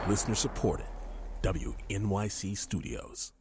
Listener supported. WNYC Studios.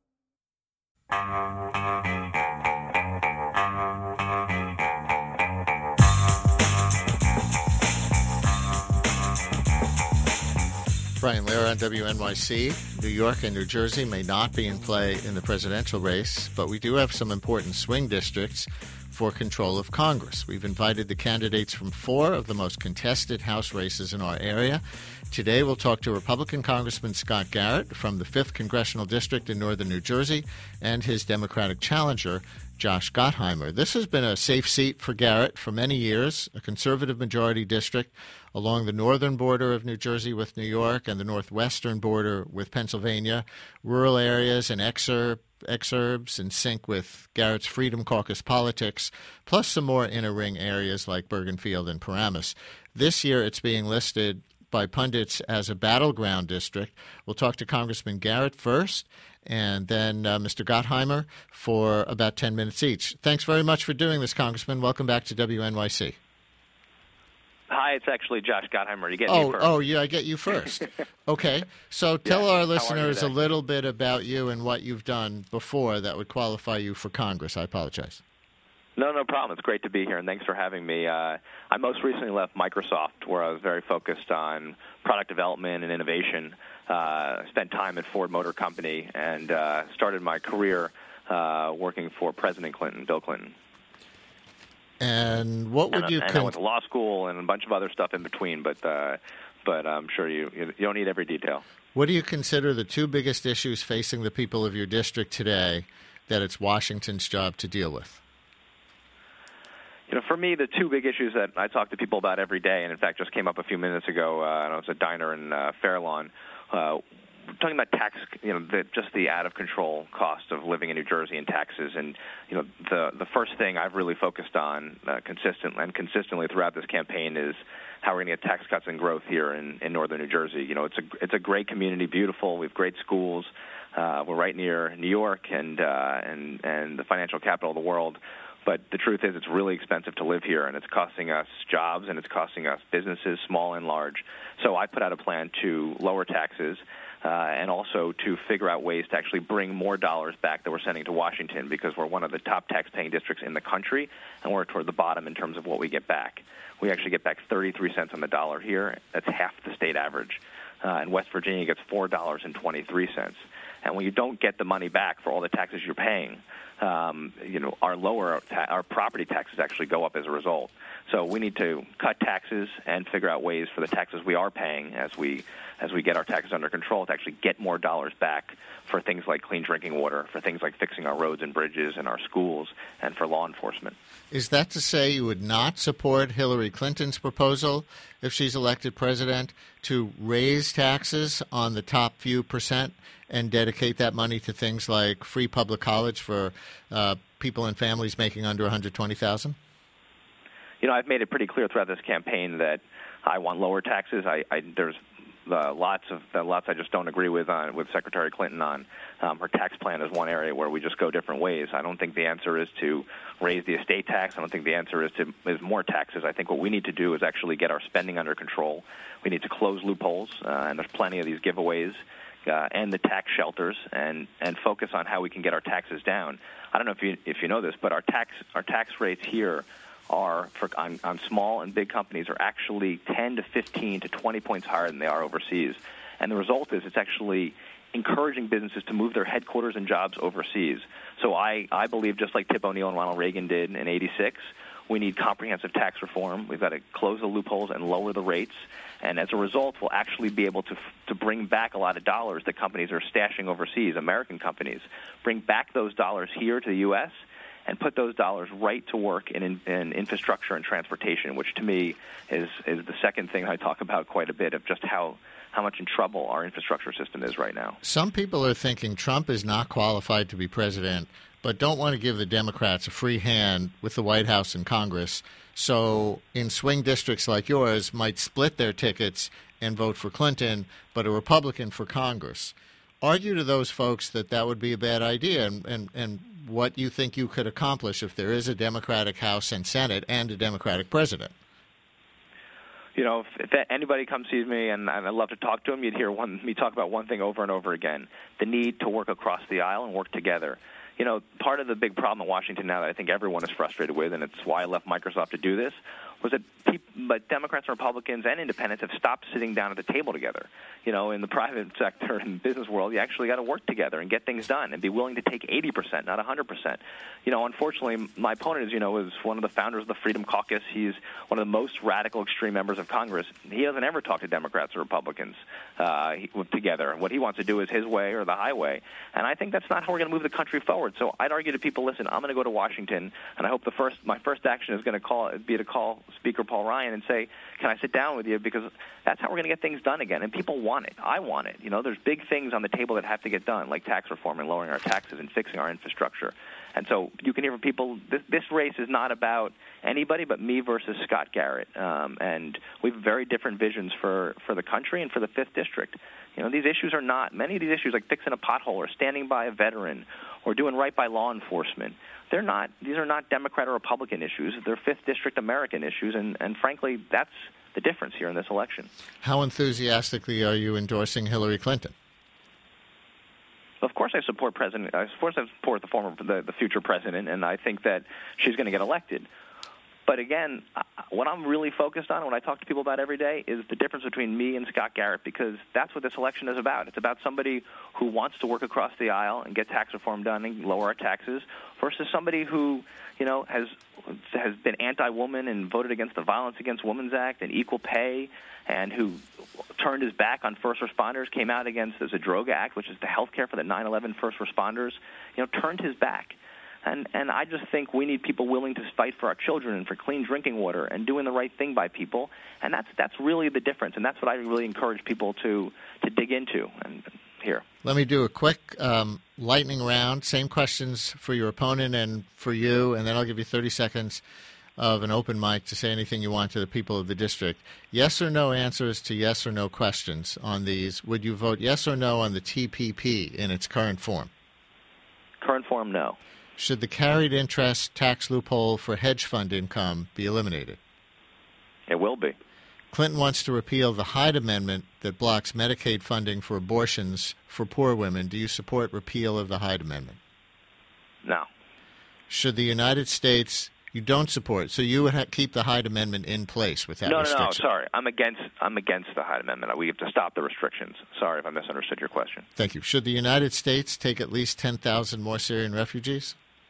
Brian Lehrer on WNYC. New York and New Jersey may not be in play in the presidential race, but we do have some important swing districts for control of Congress. We've invited the candidates from 4 of the most contested House races in our area. Today we'll talk to Republican Congressman Scott Garrett from the 5th Congressional District in northern New Jersey and his Democratic challenger, Josh Gottheimer. This has been a safe seat for Garrett for many years, a conservative majority district along the northern border of New Jersey with New York and the northwestern border with Pennsylvania, rural areas and exurbs in sync with Garrett's Freedom Caucus politics, plus some more inner ring areas like Bergenfield and Paramus. This year it's being listed by pundits as a battleground district. We'll talk to Congressman Garrett first, and then Mr. Gottheimer for about 10 minutes each. Thanks very much for doing this, Congressman. Welcome back to WNYC. Hi, it's actually Josh Gottheimer. You get me first. Oh, yeah, I get you first. Okay, so tell our listeners a little bit about you and what you've done before that would qualify you for Congress. I apologize. No problem. It's great to be here, and thanks for having me. I most recently left Microsoft, where I was very focused on product development and innovation. Spent time at Ford Motor Company, and started my career working for President Clinton, Bill Clinton. And what would you? I went to law school and a bunch of other stuff in between, but I'm sure you don't need every detail. What do you consider the 2 biggest issues facing the people of your district today that it's Washington's job to deal with? For me, the 2 big issues that I talk to people about every day, and in fact just came up a few minutes ago, and I was at a diner in Fairlawn, talking about tax, just the out-of-control cost of living in New Jersey and taxes. And, the first thing I've really focused on consistently throughout this campaign is how we're going to get tax cuts and growth here in northern New Jersey. It's a great community, beautiful. We have great schools. We're right near New York and the financial capital of the world. But the truth is it's really expensive to live here, and it's costing us jobs, and it's costing us businesses, small and large. So I put out a plan to lower taxes and also to figure out ways to actually bring more dollars back that we're sending to Washington, because we're one of the top tax-paying districts in the country, and we're toward the bottom in terms of what we get back. We actually get back 33 cents on the dollar here. That's half the state average. And West Virginia gets $4.23. And when you don't get the money back for all the taxes you're paying, our property taxes actually go up as a result. So we need to cut taxes and figure out ways for the taxes we are paying as we get our taxes under control to actually get more dollars back for things like clean drinking water, for things like fixing our roads and bridges and our schools, and for law enforcement. Is that to say you would not support Hillary Clinton's proposal, if she's elected president, to raise taxes on the top few percent and dedicate that money to things like free public college for people and families making under $120,000? I've made it pretty clear throughout this campaign that I want lower taxes. There's lots I just don't agree with Secretary Clinton on. Her tax plan is one area where we just go different ways. I don't think the answer is to raise the estate tax. I don't think the answer is more taxes. I think what we need to do is actually get our spending under control. We need to close loopholes, and there's plenty of these giveaways, and the tax shelters, and focus on how we can get our taxes down. I don't know if you know this, but our tax rates here are on small and big companies are actually 10 to 15 to 20 points higher than they are overseas. And the result is it's actually encouraging businesses to move their headquarters and jobs overseas. So I believe, just like Tip O'Neill and Ronald Reagan did in '86, we need comprehensive tax reform. We've got to close the loopholes and lower the rates. And as a result, we'll actually be able to bring back a lot of dollars that companies are stashing overseas, American companies, bring back those dollars here to the U.S., and put those dollars right to work in infrastructure and transportation, which to me is the second thing I talk about quite a bit, of just how much in trouble our infrastructure system is right now. Some people are thinking Trump is not qualified to be president, but don't want to give the Democrats a free hand with the White House and Congress. So in swing districts like yours, might split their tickets and vote for Clinton, but a Republican for Congress. Argue to those folks that would be a bad idea, and what you think you could accomplish if there is a Democratic House and Senate and a Democratic president. if anybody comes sees me and I'd love to talk to him, you'd hear me talk about one thing over and over again: the need to work across the aisle and work together. Part of the big problem in Washington now that I think everyone is frustrated with, and it's why I left Microsoft to do this, was that but Democrats and Republicans and independents have stopped sitting down at the table together. In the private sector and business world, you actually got to work together and get things done and be willing to take 80%, not 100%. Unfortunately, my opponent, is one of the founders of the Freedom Caucus. He's one of the most radical, extreme members of Congress. He doesn't ever talk to Democrats or Republicans together. What he wants to do is his way or the highway. And I think that's not how we're going to move the country forward. So I'd argue to people, listen, I'm going to go to Washington, and I hope my first action is going to be to call Speaker Paul Ryan and say, can I sit down with you? Because that's how we're going to get things done again. And people want it. I want it. There's big things on the table that have to get done, like tax reform and lowering our taxes and fixing our infrastructure. And so you can hear from people, this race is not about anybody but me versus Scott Garrett. And we have very different visions for the country and for the 5th District. These issues are not, many of these issues like fixing a pothole or standing by a veteran or doing right by law enforcement, these are not Democrat or Republican issues. They're 5th District American issues, and frankly, that's the difference here in this election. How enthusiastically are you endorsing Hillary Clinton? Of course I support the future president, and I think that she's going to get elected. But again, what I'm really focused on, what I talk to people about every day, is the difference between me and Scott Garrett, because that's what this election is about. It's about somebody who wants to work across the aisle and get tax reform done and lower our taxes versus somebody who, has been anti-woman and voted against the Violence Against Women Act and equal pay, and who turned his back on first responders, came out against the Zadroga Act, which is the health care for the 9/11 first responders, turned his back. And I just think we need people willing to fight for our children and for clean drinking water and doing the right thing by people. And that's really the difference. And that's what I really encourage people to dig into and hear. Let me do a quick lightning round. Same questions for your opponent and for you, and then I'll give you 30 seconds of an open mic to say anything you want to the people of the district. Yes or no answers to yes or no questions on these. Would you vote yes or no on the TPP in its current form? Current form, no. Should the carried interest tax loophole for hedge fund income be eliminated? It will be. Clinton wants to repeal the Hyde Amendment that blocks Medicaid funding for abortions for poor women. Do you support repeal of the Hyde Amendment? No. Should the United States... You don't support, so you would keep the Hyde Amendment in place with that restriction? No, sorry. I'm against the Hyde Amendment. We have to stop the restrictions. Sorry if I misunderstood your question. Thank you. Should the United States take at least 10,000 more Syrian refugees?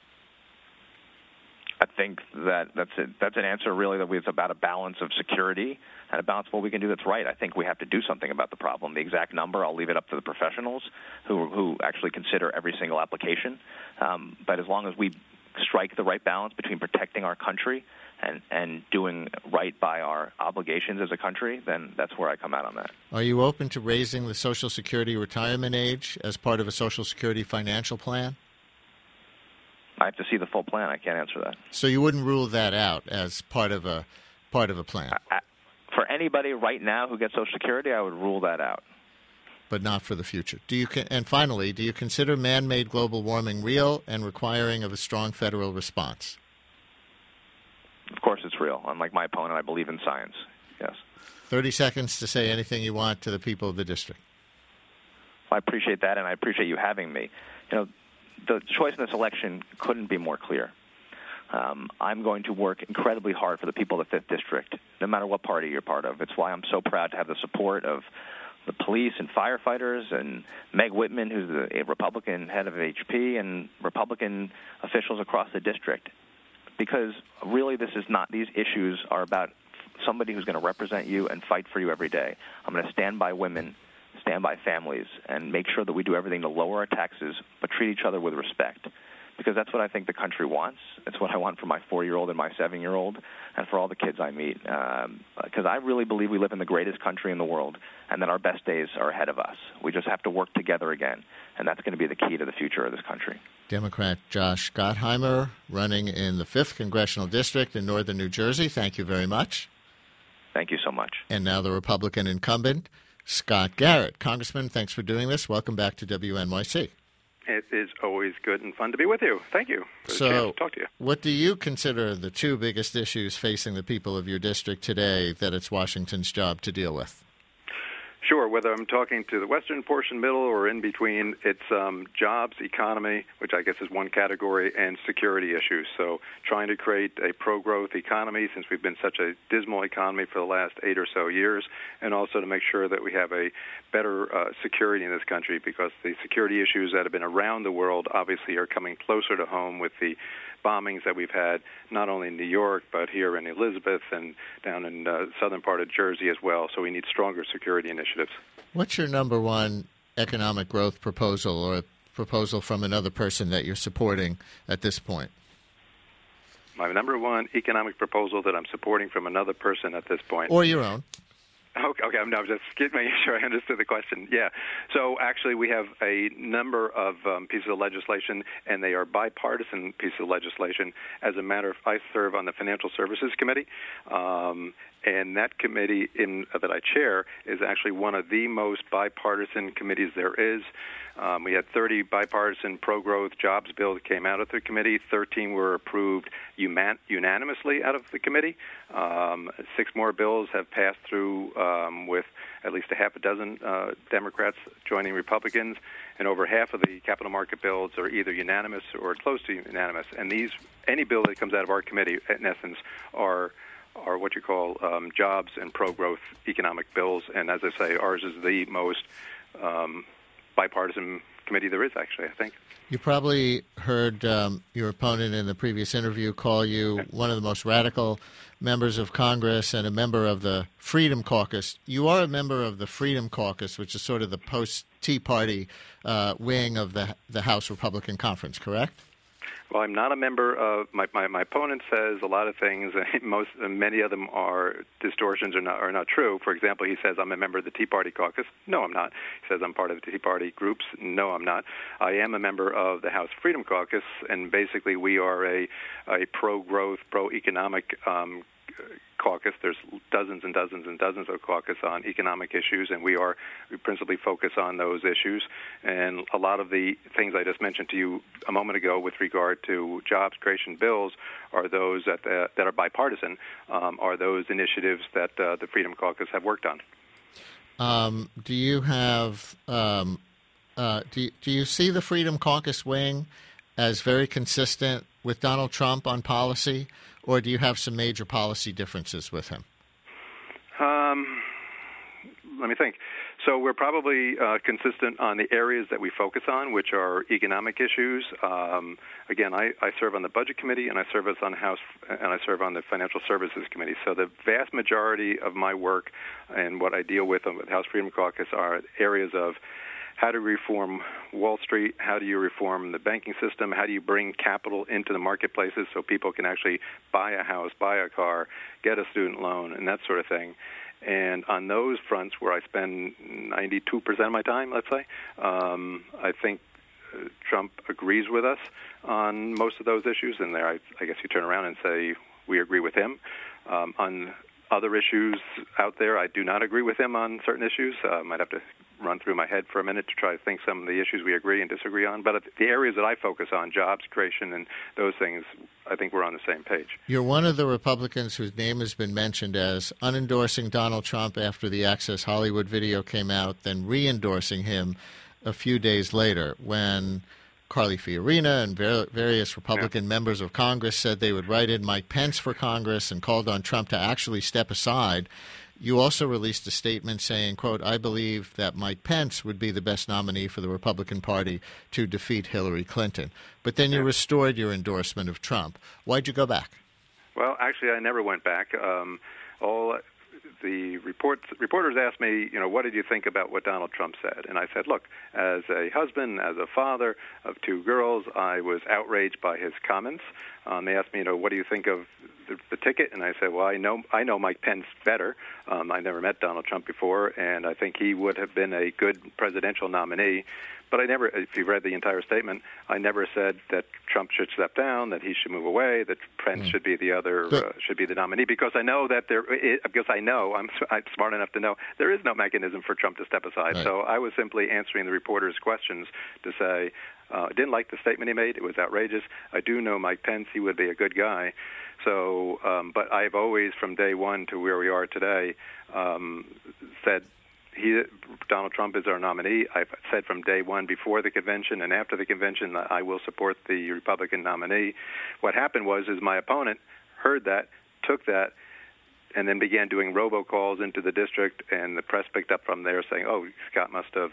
I think that's an answer really that it's about a balance of security and a balance of what we can do that's right. I think we have to do something about the problem. The exact number, I'll leave it up to the professionals who actually consider every single application. But as long as we strike the right balance between protecting our country and doing right by our obligations as a country, then that's where I come out on that. Are you open to raising the Social Security retirement age as part of a Social Security financial plan? I have to see the full plan. I can't answer that. So you wouldn't rule that out as part of a plan? For anybody right now who gets Social Security, I would rule that out. But not for the future. And finally, do you consider man-made global warming real and requiring of a strong federal response? Of course it's real. Unlike my opponent, I believe in science. Yes. 30 seconds to say anything you want to the people of the district. I appreciate that, and I appreciate you having me. The choice in this election couldn't be more clear. I'm going to work incredibly hard for the people of the 5th District, no matter what party you're part of. It's why I'm so proud to have the support of the police and firefighters and Meg Whitman, who's a Republican head of HP, and Republican officials across the district. Because really these issues are about somebody who's going to represent you and fight for you every day. I'm going to stand by women, stand by families, and make sure that we do everything to lower our taxes, but treat each other with respect. Because that's what I think the country wants. It's what I want for my 4-year-old and my 7-year-old and for all the kids I meet. Because I really believe we live in the greatest country in the world and that our best days are ahead of us. We just have to work together again, and that's going to be the key to the future of this country. Democrat Josh Gottheimer, running in the 5th Congressional District in northern New Jersey. Thank you very much. Thank you so much. And now the Republican incumbent, Scott Garrett. Congressman, thanks for doing this. Welcome back to WNYC. It is always good and fun to be with you. Thank you for the chance to talk to you. What do you consider the two biggest issues facing the people of your district today that it's Washington's job to deal with? Sure. Whether I'm talking to the western portion, middle, or in between, it's jobs, economy, which I guess is one category, and security issues. So trying to create a pro-growth economy since we've been such a dismal economy for the last 8 or so years, and also to make sure that we have a better security in this country, because the security issues that have been around the world obviously are coming closer to home with the bombings that we've had, not only in New York, but here in Elizabeth and down in the southern part of Jersey as well. So we need stronger security initiatives. What's your number one economic growth proposal or a proposal from another person that you're supporting at this point? My number one economic proposal that I'm supporting from another person at this point. Or your own. Okay, I'm just making sure I understood the question. Yeah. So actually we have a number of pieces of legislation, and they are bipartisan pieces of legislation. As a matter of fact, I serve on the Financial Services Committee, and that committee that I chair is actually one of the most bipartisan committees there is. We had 30 bipartisan pro-growth jobs bills that came out of the committee. 13 were approved unanimously out of the committee. 6 more bills have passed through with at least a half a dozen Democrats joining Republicans, and over half of the capital market bills are either unanimous or close to unanimous. And any bill that comes out of our committee, in essence, are what you call jobs and pro-growth economic bills. And as I say, ours is the most bipartisan committee there is, actually, I think. You probably heard your opponent in the previous interview call you one of the most radical members of Congress and a member of the Freedom Caucus. You are a member of the Freedom Caucus, which is sort of the post-Tea Party wing of the House Republican Conference, correct? Well, I'm not a member of my opponent says a lot of things, and many of them are distortions or are not true. For example, he says I'm a member of the Tea Party caucus. No, I'm not. He says I'm part of the Tea Party groups. No, I'm not. I am a member of the House Freedom Caucus, and basically we are a pro-growth, pro-economic caucus. There's dozens and dozens and dozens of caucus on economic issues, and we principally focus on those issues. And a lot of the things I just mentioned to you a moment ago with regard to jobs creation bills are those that are bipartisan, are those initiatives that the Freedom Caucus have worked on. Do you have do you see the Freedom Caucus wing as very consistent with Donald Trump on policy, or do you have some major policy differences with him? Let me think. So we're probably consistent on the areas that we focus on, which are economic issues. Again, I serve on the Budget Committee, and I serve on the House, and I serve on the Financial Services Committee. So the vast majority of my work and what I deal with on the House Freedom Caucus are areas of how to reform Wall Street, how do you reform the banking system, how do you bring capital into the marketplaces so people can actually buy a house, buy a car, get a student loan, and that sort of thing. And on those fronts where I spend 92% of my time, let's say, I think Trump agrees with us on most of those issues. And there, I guess you turn around and say we agree with him. On other issues out there, I do not agree with him on certain issues. I'd have to run through my head for a minute to try to think some of the issues we agree and disagree on. But the areas that I focus on, jobs creation and those things, I think we're on the same page. You're one of the Republicans whose name has been mentioned as unendorsing Donald Trump after the Access Hollywood video came out, then re-endorsing him a few days later when Carly Fiorina and various Republican members of Congress said they would write in Mike Pence for Congress and called on Trump to actually step aside. You also released a statement saying, quote, I believe that Mike Pence would be the best nominee for the Republican Party to defeat Hillary Clinton. But then you restored your endorsement of Trump. Why'd you go back? Well, actually, I never went back. All the reporters asked me, what did you think about what Donald Trump said? And I said, look, as a husband, as a father of 2 girls, I was outraged by his comments. They asked me, what do you think of the ticket, and I said, well, I know Mike Pence better. I never met Donald Trump before, and I think he would have been a good presidential nominee. But I never, if you read the entire statement, I never said that Trump should step down, that he should move away, that Pence should be the other, should be the nominee, because I know that I'm smart enough to know there is no mechanism for Trump to step aside. Right. So I was simply answering the reporter's questions to say, I didn't like the statement he made. It was outrageous. I do know Mike Pence. He would be a good guy. So, but I've always, from day one to where we are today, said Donald Trump is our nominee. I've said from day one, before the convention and after the convention, that I will support the Republican nominee. What happened was my opponent heard that, took that, and then began doing robocalls into the district, and the press picked up from there saying, "Oh, Scott must have,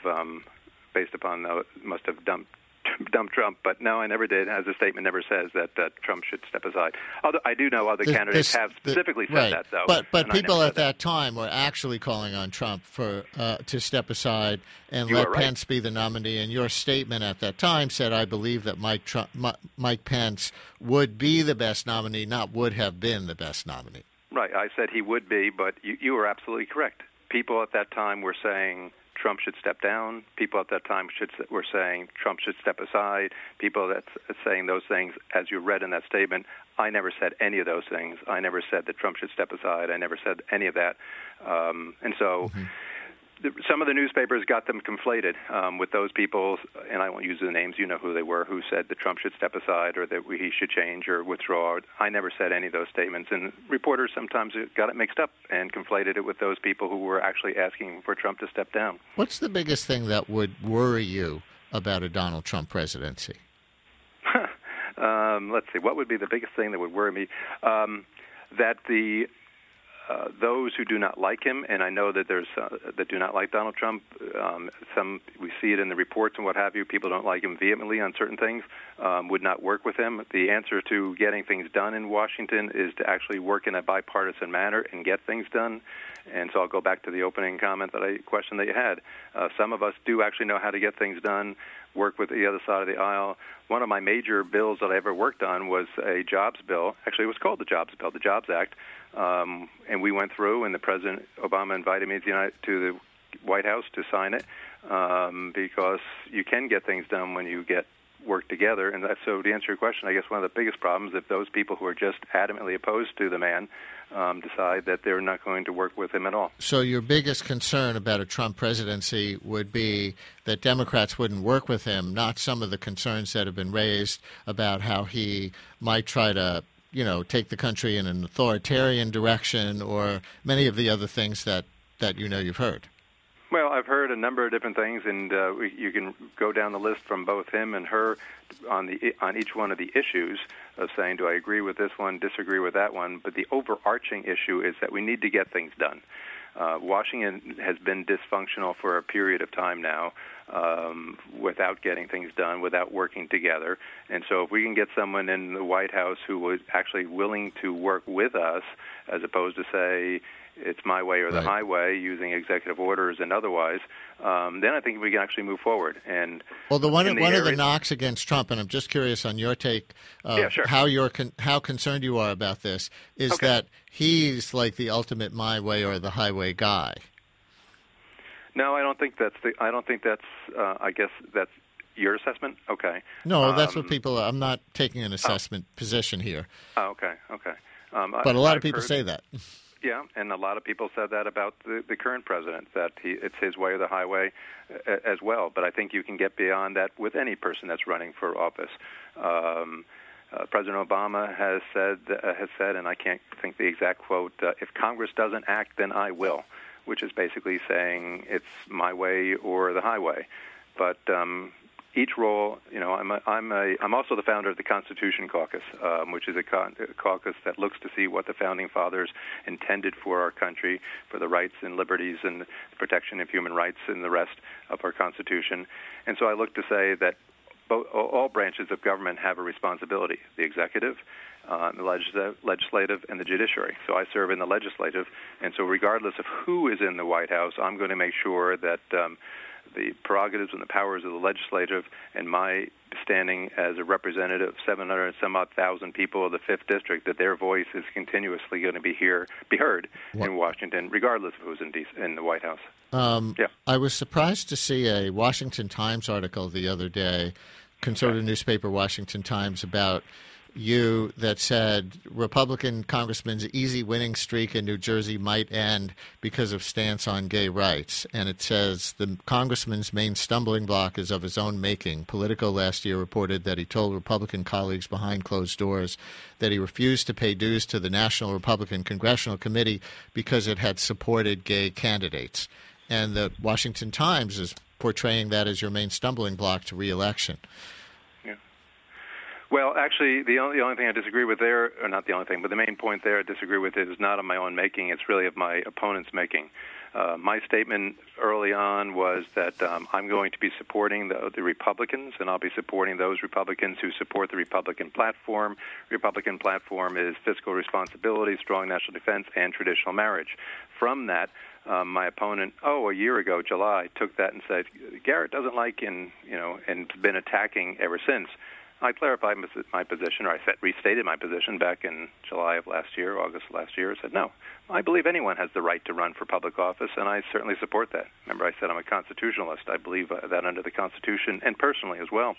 must have dumped Trump." But no, I never did. As the statement never says that Trump should step aside. Although I do know other candidates have specifically said that, though. But people at that time were actually calling on Trump for to step aside and let Pence be the nominee. And your statement at that time said, "I believe that Mike Pence would be the best nominee, not would have been the best nominee." Right. I said he would be, but you were absolutely correct. People at that time were saying Trump should step down. People at that time were saying Trump should step aside. People that's saying those things, as you read in that statement, I never said any of those things. I never said that Trump should step aside. I never said any of that. And so some of the newspapers got them conflated with those people, and I won't use the names, you know who they were, who said that Trump should step aside or that he should change or withdraw. I never said any of those statements, and reporters sometimes got it mixed up and conflated it with those people who were actually asking for Trump to step down. What's the biggest thing that would worry you about a Donald Trump presidency? Let's see. What would be the biggest thing that would worry me? That those who do not like him, and I know that there's that do not like Donald Trump. Some we see it in the reports and what have you. People don't like him vehemently on certain things. Would not work with him. The answer to getting things done in Washington is to actually work in a bipartisan manner and get things done. And so I'll go back to the opening question that you had. Some of us do actually know how to get things done, work with the other side of the aisle. One of my major bills that I ever worked on was a jobs bill. Actually, it was called the Jobs Bill, the Jobs Act. And we went through, and the President Obama invited me to the White House to sign it because you can get things done when you work together. And so to answer your question, I guess one of the biggest problems, if those people who are just adamantly opposed to the man decide that they're not going to work with him at all. So your biggest concern about a Trump presidency would be that Democrats wouldn't work with him, not some of the concerns that have been raised about how he might try to, take the country in an authoritarian direction or many of the other things that you've heard. Well, I've heard a number of different things, and you can go down the list from both him and her on each one of the issues of saying, do I agree with this one, disagree with that one? But the overarching issue is that we need to get things done. Washington has been dysfunctional for a period of time now without getting things done, without working together. And so if we can get someone in the White House who was actually willing to work with us as opposed to say, it's my way or the highway, using executive orders and otherwise, then I think we can actually move forward. And well, one of the knocks against Trump, and I'm just curious on your take of how concerned you are about this, is that he's like the ultimate my way or the highway guy. No, I don't think that's. I guess that's your assessment. Okay. No, that's what people. I'm not taking an assessment position here. Oh, okay. But a lot of people say that. Yeah, and a lot of people said that about the current president, that it's his way or the highway as well. But I think you can get beyond that with any person that's running for office. President Obama has said, and I can't think the exact quote, if Congress doesn't act, then I will, which is basically saying it's my way or the highway. But each role, I'm also the founder of the Constitution Caucus, which is a caucus that looks to see what the founding fathers intended for our country, for the rights and liberties and the protection of human rights and the rest of our Constitution. And so I look to say that all branches of government have a responsibility: the executive, the legislative, and the judiciary. So I serve in the legislative, and so regardless of who is in the White House, I'm going to make sure that the prerogatives and the powers of the legislative, and my standing as a representative of 700 and some odd thousand people of the 5th District, that their voice is continuously going to be heard in Washington, regardless of who's in the White House. I was surprised to see a Washington Times article the other day, conservative newspaper Washington Times, about you that said Republican congressman's easy winning streak in New Jersey might end because of stance on gay rights. And it says the congressman's main stumbling block is of his own making. Politico last year reported that he told Republican colleagues behind closed doors that he refused to pay dues to the National Republican Congressional Committee because it had supported gay candidates. And the Washington Times is portraying that as your main stumbling block to re-election. Well, actually, the only thing I disagree with there, or not the only thing, but the main point there I disagree with is not of my own making. It's really of my opponent's making. My statement early on was that I'm going to be supporting the Republicans, and I'll be supporting those Republicans who support the Republican platform. Republican platform is fiscal responsibility, strong national defense, and traditional marriage. From that, my opponent, a year ago, July, took that and said, Garrett doesn't like and been attacking ever since. I clarified my position, or I restated my position back in July of last year, August of last year. I said, no, I believe anyone has the right to run for public office, and I certainly support that. Remember, I said I'm a constitutionalist. I believe that under the Constitution, and personally as well.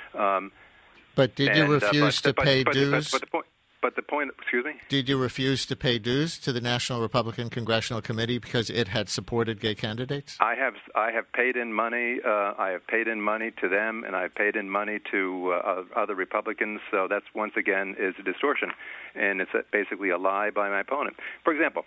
But did you refuse to pay dues? But the point, excuse me? Did you refuse to pay dues to the National Republican Congressional Committee because it had supported gay candidates? I have paid in money. I have paid in money to them, and I've paid in money to other Republicans. So that's, once again, is a distortion, and it's basically a lie by my opponent. For example,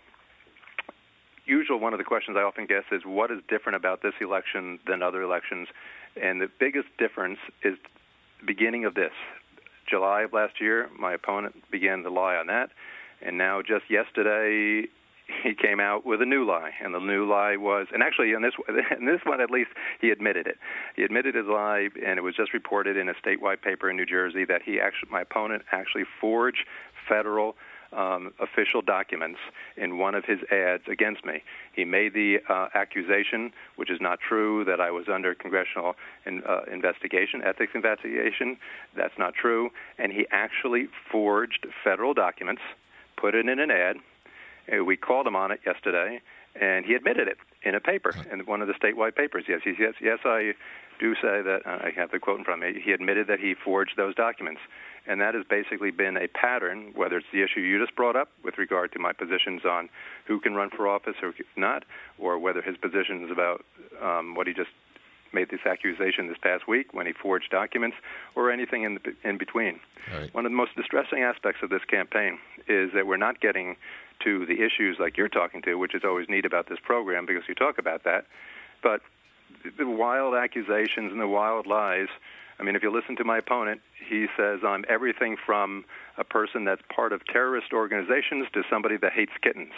one of the questions I often get is, what is different about this election than other elections? And the biggest difference is the beginning of this. July of last year, my opponent began to lie on that, and now just yesterday he came out with a new lie, and the new lie was, and actually in this one at least he admitted it. He admitted his lie, and it was just reported in a statewide paper in New Jersey that my opponent actually forged federal official documents in one of his ads against me. He made the accusation, which is not true, that I was under congressional investigation, ethics investigation. That's not true. And he actually forged federal documents, put it in an ad. We called him on it yesterday, and he admitted it in a paper, in one of the statewide papers. Yes, I do say that. I have the quote in front of me. He admitted that he forged those documents. And that has basically been a pattern, whether it's the issue you just brought up with regard to my positions on who can run for office or not, or whether his positions about what he just made this accusation this past week when he forged documents, or anything in between. Right. One of the most distressing aspects of this campaign is that we're not getting to the issues like you're talking to, which is always neat about this program because you talk about that. But the wild accusations and the wild lies, I mean, if you listen to my opponent, he says I'm everything from a person that's part of terrorist organizations to somebody that hates kittens.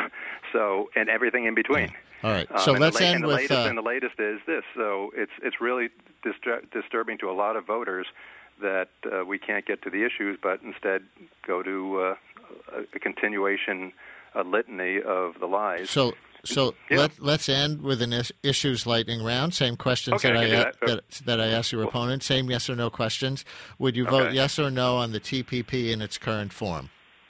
So, and everything in between. All right. So let's end with... And the latest is this. So it's really disturbing to a lot of voters that we can't get to the issues, but instead go to a continuation, a litany of the lies. So let's end with an issues lightning round. Same questions that I asked your opponent. Same yes or no questions. Would you vote yes or no on the TPP in its current form?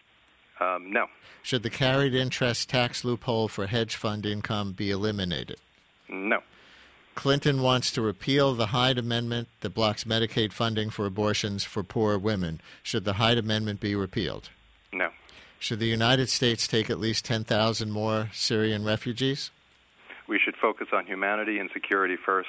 No. Should the carried interest tax loophole for hedge fund income be eliminated? No. Clinton wants to repeal the Hyde Amendment that blocks Medicaid funding for abortions for poor women. Should the Hyde Amendment be repealed? No. Should the United States take at least 10,000 more Syrian refugees? We should focus on humanity and security first.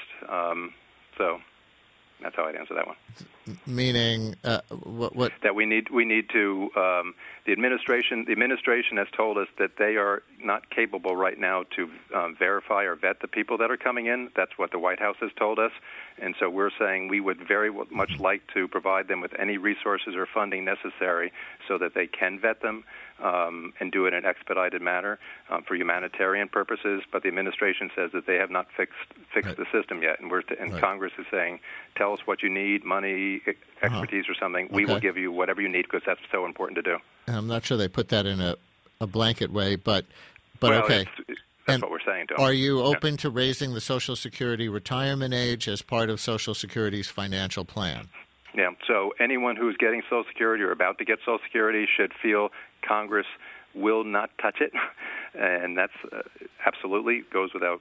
So that's how I'd answer that one. Meaning, what? That we need to. The administration has told us that they are not capable right now to verify or vet the people that are coming in. That's what the White House has told us, and so we're saying we would very much like to provide them with any resources or funding necessary so that they can vet them and do it in an expedited manner for humanitarian purposes. But the administration says that they have not fixed the system yet, and Congress is saying, tell us what you need, money, expertise, or something. We will give you whatever you need because that's so important to do. I'm not sure they put that in a blanket way, but well, okay. That's what we're saying to them. Are you open to raising the Social Security retirement age as part of Social Security's financial plan? Yeah, so anyone who's getting Social Security or about to get Social Security should feel Congress will not touch it, and that's absolutely goes without.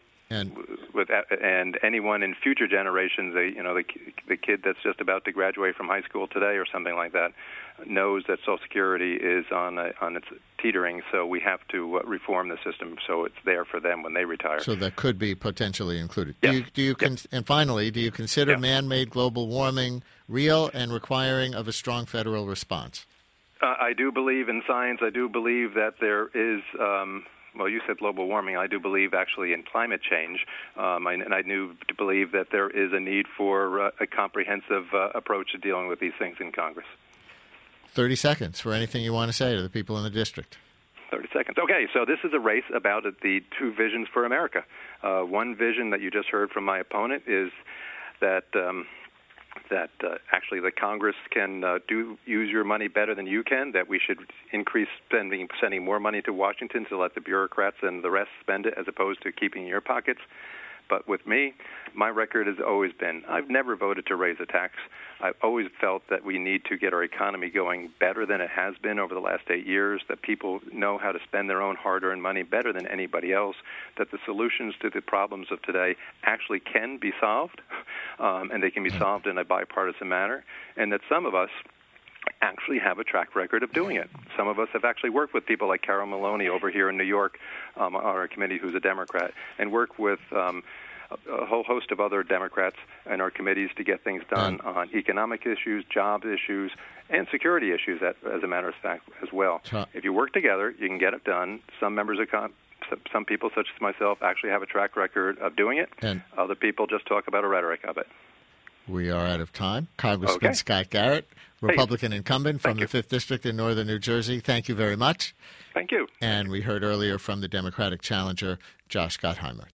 And anyone in future generations, the kid that's just about to graduate from high school today or something like that, knows that Social Security is on its teetering. So we have to reform the system so it's there for them when they retire. So that could be potentially included. Yes. And finally, do you consider man-made global warming real and requiring of a strong federal response? I do believe in science. I do believe that there is. Well, you said global warming. I do believe actually in climate change, and I do believe that there is a need for a comprehensive approach to dealing with these things in Congress. 30 seconds for anything you want to say to the people in the district. 30 seconds. Okay, so this is a race about the two visions for America. One vision that you just heard from my opponent is that actually the Congress can use your money better than you can, that we should increase sending more money to Washington to let the bureaucrats and the rest spend it as opposed to keeping in your pockets. But with me, my record has always been, I've never voted to raise a tax. I've always felt that we need to get our economy going better than it has been over the last 8 years, that people know how to spend their own hard-earned money better than anybody else, that the solutions to the problems of today actually can be solved, and they can be solved in a bipartisan manner, and that some of us actually have a track record of doing it. Some of us have actually worked with people like Carol Maloney over here in New York on our committee, who's a Democrat, and worked with a whole host of other Democrats in our committees to get things done on economic issues, job issues, and security issues, as a matter of fact, as well. If you work together, you can get it done. Some members of some people, such as myself, actually have a track record of doing it. And other people just talk about a rhetoric of it. We are out of time. Congressman Scott Garrett, Republican incumbent from the 5th District in northern New Jersey. Thank you very much. Thank you. And we heard earlier from the Democratic challenger, Josh Gottheimer.